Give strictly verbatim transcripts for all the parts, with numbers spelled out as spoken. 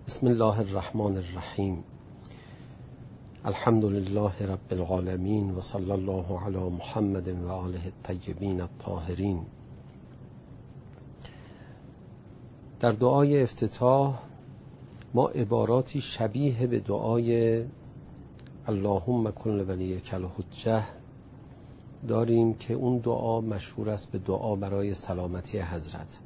بسم الله الرحمن الرحیم. الحمد لله رب العالمین و صلی الله علی محمد و آله الطیبین الطاهرین. در دعای افتتاح ما عباراتی شبیه به دعای اللهم کن لولیک الحجة داریم که اون دعا مشهور است به دعا برای سلامتی حضرت.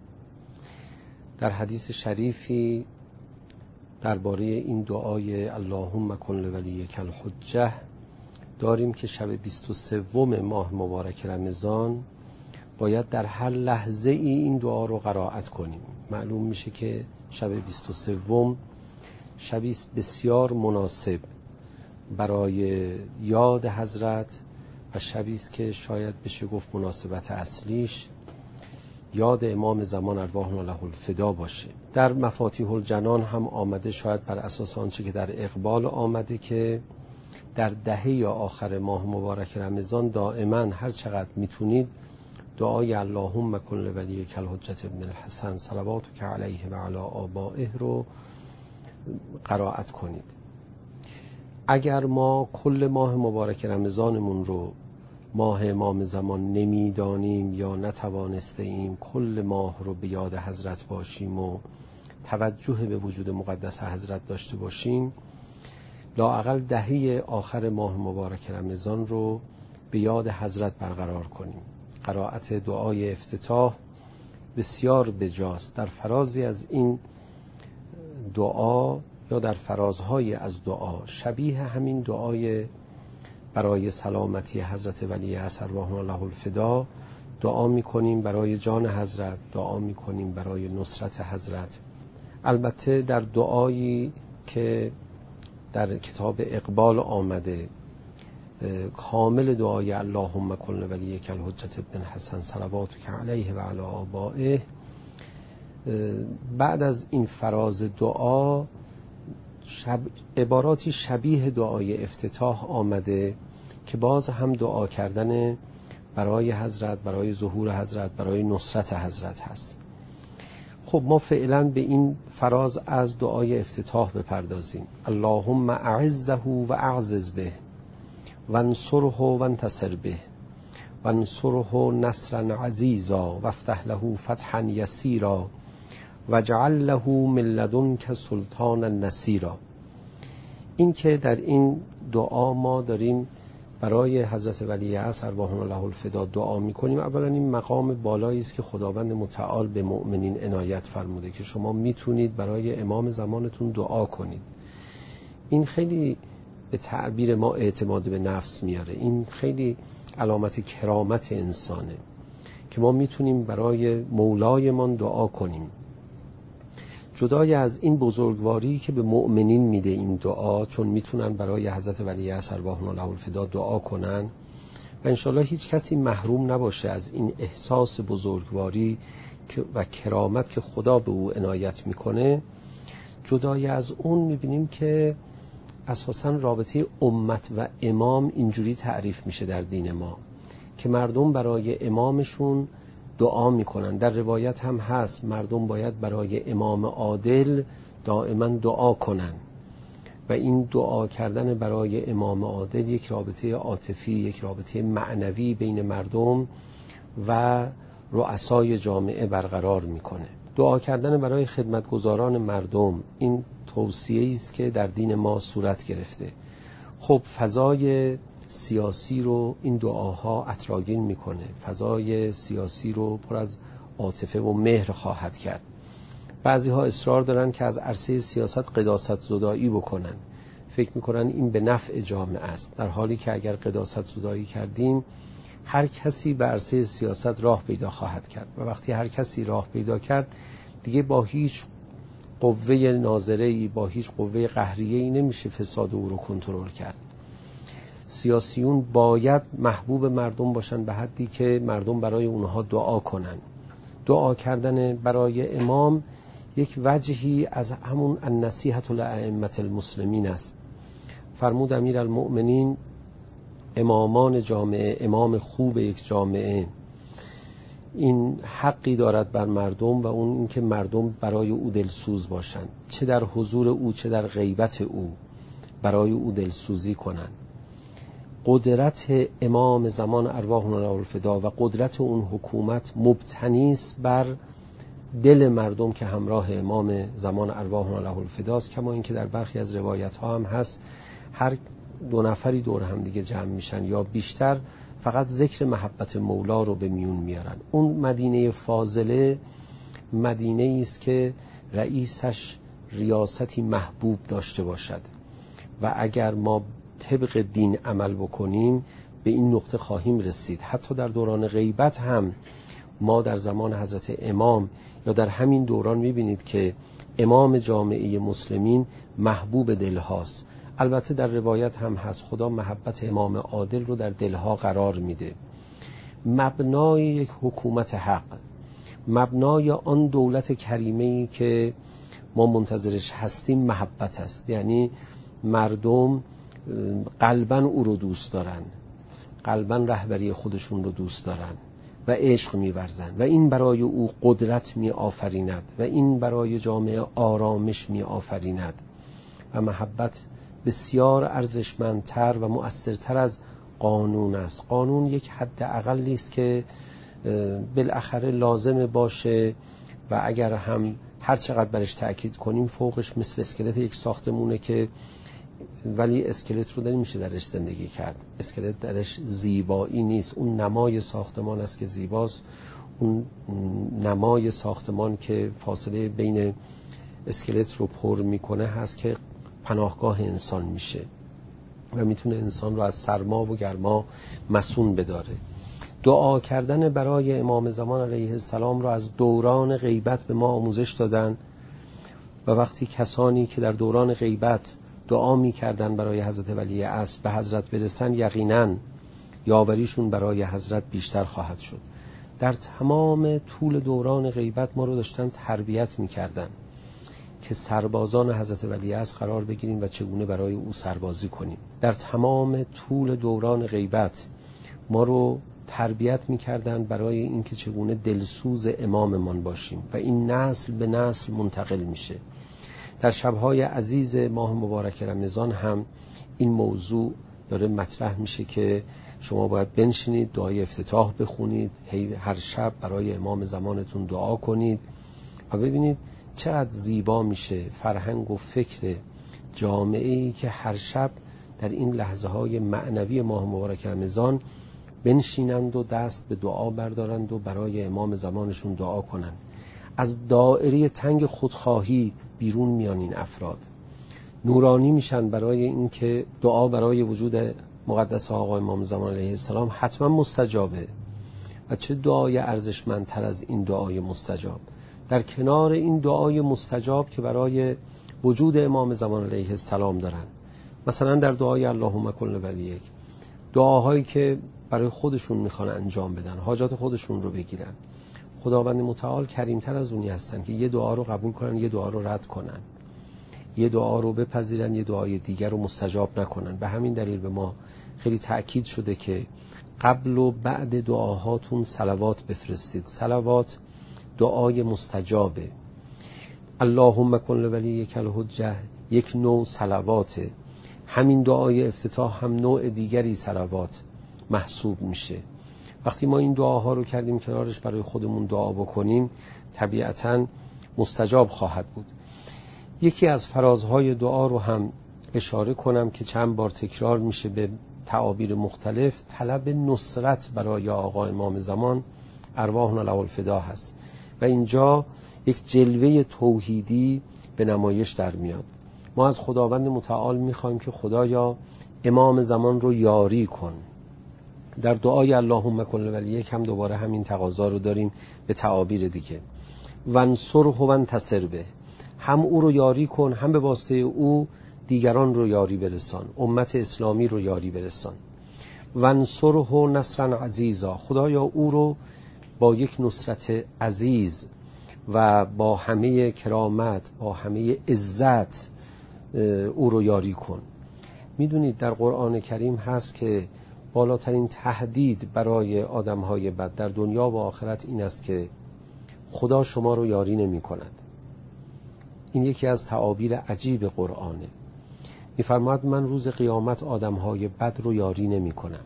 در حدیث شریفی درباره این دعای اللهم کن لولیک الحجة داریم که شب بیست و سوم ماه مبارک رمضان باید در هر لحظه ای این دعا رو قرائت کنیم. معلوم میشه که شب بیست و سوم شبی بسیار مناسب برای یاد حضرت و شبی است که شاید بشه گفت مناسبت اصلیش یاد امام زمان ارواحنا له الفدا باشه. در مفاتیح الجنان هم آمده، شاید بر اساس آنچه که در اقبال آمده، که در دهه یا آخر ماه مبارک رمضان دائما هر چقدر میتونید دعای اللهم کن لولیک الحجة ابن الحسن صلواتک علیه و علی آبائه رو قرائت کنید. اگر ما کل ماه مبارک رمضانمون رو ماه امام زمان نمیدانیم یا نتوانسته ایم کل ماه رو به یاد حضرت باشیم و توجه به وجود مقدس حضرت داشته باشیم، لااقل دهه آخر ماه مبارک رمضان رو به یاد حضرت برقرار کنیم. قرائت دعای افتتاح بسیار بجاست. در فرازی از این دعا یا در فرازهای از دعا شبیه همین دعای برای سلامتی حضرت ولی عصر ارواحنا له الفدا دعا میکنیم، برای جان حضرت دعا میکنیم، برای نصرت حضرت. البته در دعایی که در کتاب اقبال آمده کامل دعای اللهم کن لولیک الحجة ابن الحسن صلواتک علیه و علی آبائه، بعد از این فراز دعا شب عباراتی شبیه دعای افتتاح آمده که باز هم دعا کردن برای حضرت، برای ظهور حضرت، برای نصرت حضرت هست. خب ما فعلا به این فراز از دعای افتتاح بپردازیم. اللهم اعزه و اعزز به و انصره و انتصر به و انصره نصرا عزیزا و افتح له فتحا یسیرا و اجعل له من لدنک سلطانا نصیرا. این که در این دعا ما داریم برای حضرت ولی عصر ارواحنا له الفدا دعا میکنیم، اولا این مقام بالایی است که خداوند متعال به مؤمنین عنایت فرموده که شما میتونید برای امام زمانتون دعا کنید. این خیلی به تعبیر ما اعتماد به نفس میاره. این خیلی علامت کرامت انسانه که ما میتونیم برای مولایمان دعا کنیم. جدای از این بزرگواری که به مؤمنین میده این دعا، چون میتونن برای حضرت ولی عصر ارواحنا له الفدا دعا کنن و انشالله هیچ کسی محروم نباشه از این احساس بزرگواری و کرامت که خدا به او عنایت میکنه. جدای از اون میبینیم که اساساً رابطه امت و امام اینجوری تعریف میشه در دین ما که مردم برای امامشون دعا میکنن. در روایت هم هست مردم باید برای امام عادل دائما دعا کنن و این دعا کردن برای امام عادل یک رابطه عاطفی، یک رابطه معنوی بین مردم و رؤسای جامعه برقرار میکنه. دعا کردن برای خدمتگزاران مردم این توصیه‌ای است که در دین ما صورت گرفته. خب فضای سیاسی رو این دعاها اطراگین میکنه، فضای سیاسی رو پر از عاطفه و مهر خواهد کرد. بعضی ها اصرار دارن که از عرصه سیاست قداست زدایی بکنن، فکر میکنن این به نفع جامعه است، در حالی که اگر قداست زدایی کردیم هر کسی به عرصه سیاست راه پیدا خواهد کرد و وقتی هر کسی راه پیدا کرد دیگه با هیچ قوه ناظره‌ای، با هیچ قوه قهریه‌ای نمیشه فساد او رو کنترل کرد. سیاسیون باید محبوب مردم باشن به حدی که مردم برای اونها دعا کنن. دعا کردن برای امام یک وجهی از همون النصیحة لأئمة المسلمین است. فرمود امیرالمؤمنین امامان جامعه، امام خوب یک جامعه این حقی دارد بر مردم و اون اینکه مردم برای او دلسوز باشند، چه در حضور او چه در غیبت او برای او دلسوزی کنند. قدرت امام زمان ارواحنا له الفدا و قدرت اون حکومت مبتنی است بر دل مردم که همراه امام زمان ارواحنا له الفدا است. کما اینکه در برخی از روایت ها هم هست هر دو نفری دور هم دیگه جمع میشن یا بیشتر فقط ذکر محبت مولا رو به میون میارن. اون مدینه فاضله مدینه است که رئیسش ریاستی محبوب داشته باشد و اگر ما طبق دین عمل بکنیم به این نقطه خواهیم رسید. حتی در دوران غیبت هم ما در زمان حضرت امام یا در همین دوران میبینید که امام جامعه مسلمین محبوب دلهاست. البته در روایت هم هست خدا محبت امام عادل رو در دلها قرار میده. مبنای یک حکومت حق، مبنای آن دولت کریمه‌ای که ما منتظرش هستیم محبت است. یعنی مردم قلباً او رو دوست دارن، قلباً رهبری خودشون رو دوست دارن و عشق می‌ورزن و این برای او قدرت می‌آفریند و این برای جامعه آرامش می‌آفریند و محبت بسیار ارزشمندتر و مؤثرتر از قانون است. قانون یک حد اقلی است که بالاخره لازم باشه و اگر هم هر چقدر برش تأکید کنیم فوقش مثل اسکلت یک ساختمونه که ولی اسکلت رو داریم میشه درش زندگی کرد. اسکلت درش زیبایی نیست، اون نمای ساختمان است که زیباست. اون نمای ساختمان که فاصله بین اسکلت رو پر میکنه هست که پناهگاه انسان میشه و میتونه انسان رو از سرما و گرما مصون بداره. دعا کردن برای امام زمان علیه السلام رو از دوران غیبت به ما آموزش دادن و وقتی کسانی که در دوران غیبت دعا میکردن برای حضرت ولی عصر به حضرت برسن یقینا یاوریشون برای حضرت بیشتر خواهد شد. در تمام طول دوران غیبت ما رو داشتن تربیت میکردن که سربازان حضرت ولی عصر قرار بگیریم و چگونه برای او سربازی کنیم. در تمام طول دوران غیبت ما رو تربیت میکردن برای اینکه چگونه دلسوز اماممان باشیم و این نسل به نسل منتقل میشه. در شبهای عزیز ماه مبارک رمضان هم این موضوع داره مطرح میشه که شما باید بنشینید دعای افتتاح بخونید، هر شب برای امام زمانتون دعا کنید و ببینید چقدر زیبا میشه فرهنگ و فکر جامعه‌ای که هر شب در این لحظه های معنوی ماه مبارک رمضان بنشینند و دست به دعا بردارند و برای امام زمانشون دعا کنند. از دایره تنگ خودخواهی بیرون میان این افراد، نورانی میشن برای اینکه دعا برای وجود مقدس آقا امام زمان علیه السلام حتما مستجابه و چه دعای ارزشمندتر از این دعای مستجاب. در کنار این دعای مستجاب که برای وجود امام زمان علیه السلام دارن، مثلا در دعای اللهم کن ولیک، دعاهایی که برای خودشون میخوان انجام بدن، حاجات خودشون رو بگیرن. خداوند متعال کریمتر از اونی هستن که یه دعا رو قبول کنن یه دعا رو رد کنن، یه دعا رو بپذیرن یه دعای دیگر رو مستجاب نکنن. به همین دلیل به ما خیلی تأکید شده که قبل و بعد دعاهاتون صلوات بفرستید. صلوات دعای مستجابه. اللهم کن لولیک الحجه یک نوع صلواته. همین دعای افتتاح هم نوع دیگری صلوات محسوب میشه. وقتی ما این دعاها رو کردیم کنارش برای خودمون دعا بکنیم طبیعتاً مستجاب خواهد بود. یکی از فرازهای دعا رو هم اشاره کنم که چند بار تکرار میشه به تعابیر مختلف. طلب نصرت برای آقا امام زمان ارواحنا له الفدا هست و اینجا یک جلوه توحیدی به نمایش در میاد. ما از خداوند متعال میخوایم که خدایا امام زمان رو یاری کن. در دعای اللهم کن ولیک هم دوباره همین تقاضا رو داریم به تعابیر دیگه. وانصره وانتصر به، هم او رو یاری کن هم به واسطه او دیگران رو یاری برسان، امت اسلامی رو یاری برسان. وانصره نصرا عزیزا، خدایا او رو با یک نصرت عزیز و با همه کرامت با همه عزت او رو یاری کن. میدونید در قرآن کریم هست که بالاترین تهدید برای آدم‌های بد در دنیا و آخرت این است که خدا شما رو یاری نمی کند. این یکی از تعابیر عجیب قرآنه. می‌فرماید من روز قیامت آدم‌های بد رو یاری نمی کنم،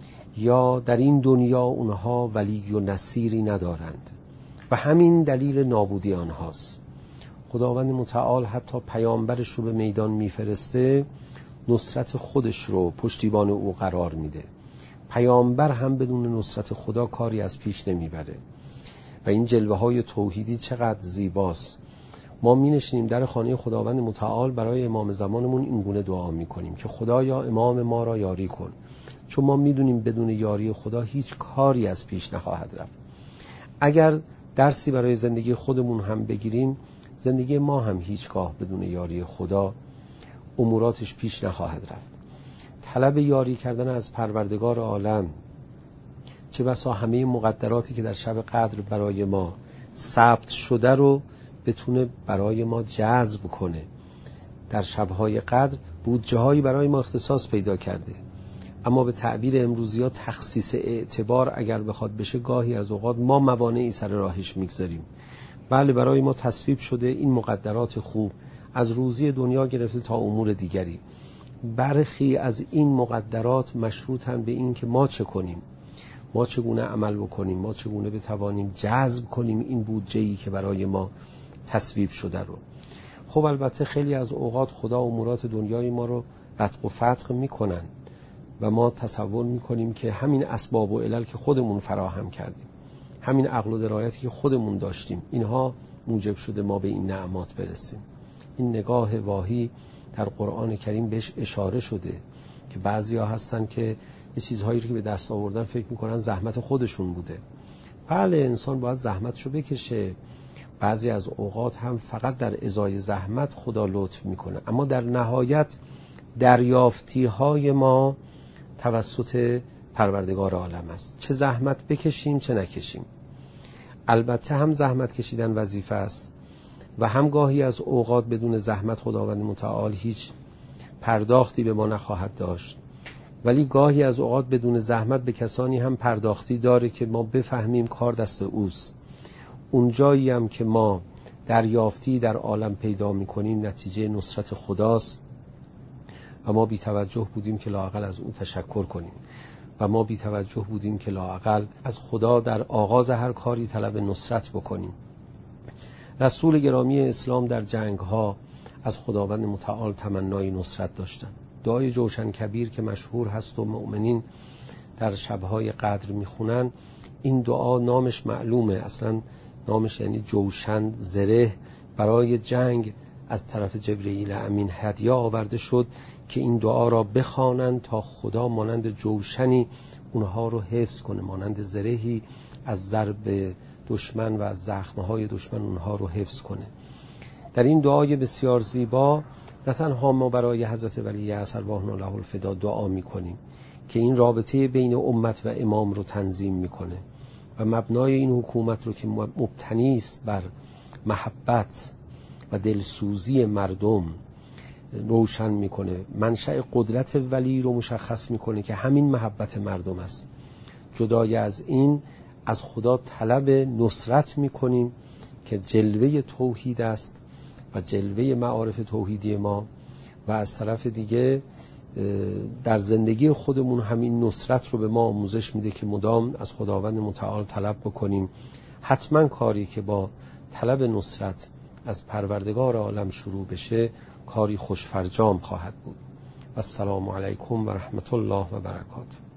یا در این دنیا اونها ولی و نصیری ندارند و همین دلیل نابودی آنهاست. خداوند متعال حتی پیامبرش رو به میدان میفرسته، نصرت خودش رو پشتیبان او قرار میده. پیامبر هم بدون نصرت خدا کاری از پیش نمیبره و این جلوه های توحیدی چقدر زیباست. ما می نشینیم در خانه خداوند متعال برای امام زمانمون این گونه دعا می کنیم که خدایا امام ما را یاری کن، چون ما می دونیم بدون یاری خدا هیچ کاری از پیش نخواهد رفت. اگر درسی برای زندگی خودمون هم بگیریم، زندگی ما هم هیچگاه بدون یاری خدا اموراتش پیش نخواهد رفت. طلب یاری کردن از پروردگار عالم، چه بسا همه مقدراتی که در شب قدر برای ما ثبت شده رو بتونه برای ما جذب کنه. در شبهای قدر بودجه هایی برای ما اختصاص پیدا کرده، اما به تعبیر امروزی ها تخصیص اعتبار اگر بخواد بشه، گاهی از اوقات ما موانعی سر راهش میگذاریم. بله، برای ما تصویب شده این مقدرات خوب از روزی دنیا گرفته تا امور دیگری. برخی از این مقدرات مشروطن به این که ما چه کنیم، ما چگونه عمل بکنیم، ما چگونه بتوانیم جذب کنیم این بودجه‌ای که برای ما تصویب شده رو. خب البته خیلی از اوقات خدا امورات دنیای ما رو رتق و فتق میکنن و ما تصور میکنیم که همین اسباب و علل که خودمون فراهم کردیم، همین عقل و درایتی که خودمون داشتیم، اینها موجب شده ما به این نعمات برسیم. این نگاه واهی در قرآن کریم بهش اشاره شده که بعضیا هستن که یه چیزهایی رو که به دست آوردن فکر میکنن زحمت خودشون بوده. بله، انسان باید زحمتشو بکشه، بعضی از اوقات هم فقط در ازای زحمت خدا لطف میکنه، اما در نهایت دریافتی های ما توسط پروردگار عالم است، چه زحمت بکشیم چه نکشیم. البته هم زحمت کشیدن وظیفه است و هم گاهی از اوقات بدون زحمت خداوند متعال هیچ پرداختی به ما نخواهد داشت، ولی گاهی از اوقات بدون زحمت به کسانی هم پرداختی داره که ما بفهمیم کار دست اوست. اون جایی هم که ما دریافتی در عالم پیدا میکنیم نتیجه نصرت خداست و ما بی توجه بودیم که لااقل از اون تشکر کنیم و ما بی توجه بودیم که لااقل از خدا در آغاز هر کاری طلب نصرت بکنیم. رسول گرامی اسلام در جنگ ها از خداوند متعال تمنای نصرت داشتن. دعای جوشن کبیر که مشهور هست و مؤمنین در شبهای قدر میخونن، این دعا نامش معلومه، اصلا نامش یعنی جوشن، زره، برای جنگ از طرف جبرئیل امین هدیه آورده شد که این دعا را بخوانند تا خدا مانند جوشنی اونها رو حفظ کنه، مانند زرهی از ضرب دشمن و از زخمهای دشمن اونها رو حفظ کنه. در این دعای بسیار زیبا نه تنها ما برای حضرت ولی عصر ارواحنا له الفدا دعا میکنیم که این رابطه بین امت و امام رو تنظیم میکنه و مبنای این حکومت رو که مبتنی است بر محبت و دلسوزی مردم روشن میکنه، منشأ قدرت ولی رو مشخص میکنه که همین محبت مردم است. جدای از این از خدا طلب نصرت میکنیم که جلوه توحید است و جلوه معارف توحیدی ما، و از طرف دیگه در زندگی خودمون همین نصرت رو به ما آموزش میده که مدام از خداوند متعال طلب بکنیم. حتما کاری که با طلب نصرت از پروردگار عالم شروع بشه کاری خوشفرجام خواهد بود. و السلام علیکم و رحمت الله و برکاته.